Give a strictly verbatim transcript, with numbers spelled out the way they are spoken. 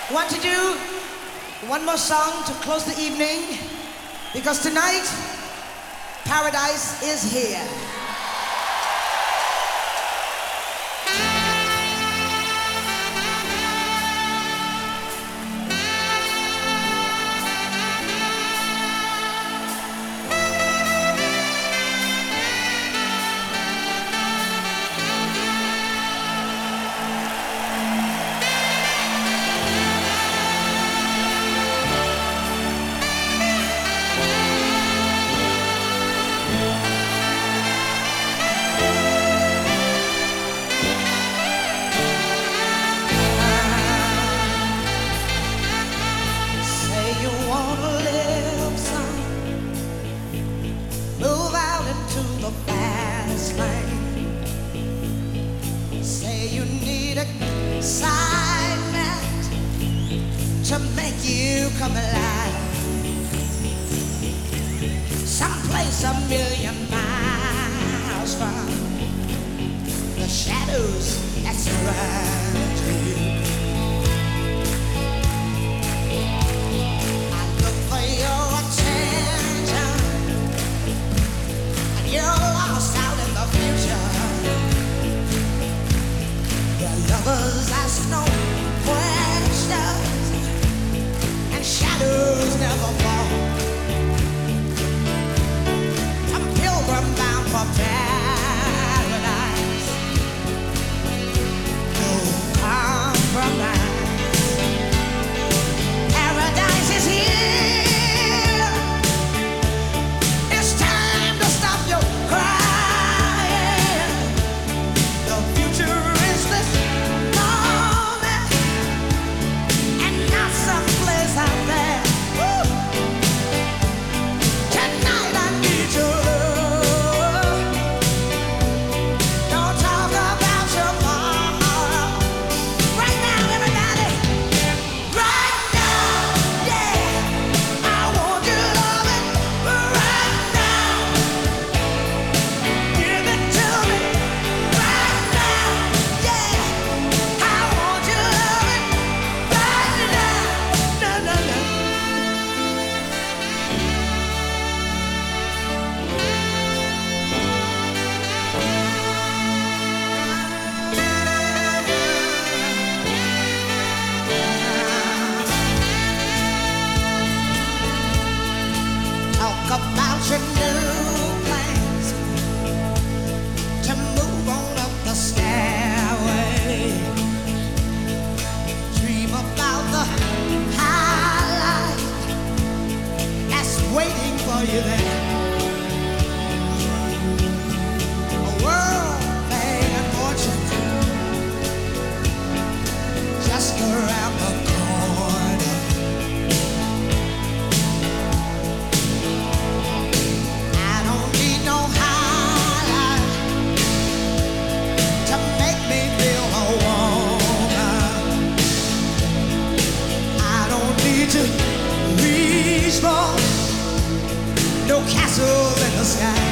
Want to do one more song to close the evening, because tonight paradise is here. To make you come alive, someplace a million miles from the shadows that surround you. I look for your attention, and you're lost out in the future. The lovers ask no questions, shadows never fall. A pilgrim bound for paradise, no compromise. Paradise is here. It's time to stop your crying. The future is this moment, and not someplace out there. About your new plans to move on up the stairway. Dream about the high life that's waiting for you there. A world fame and fortune just around the corner. To reach for no castles in the sky.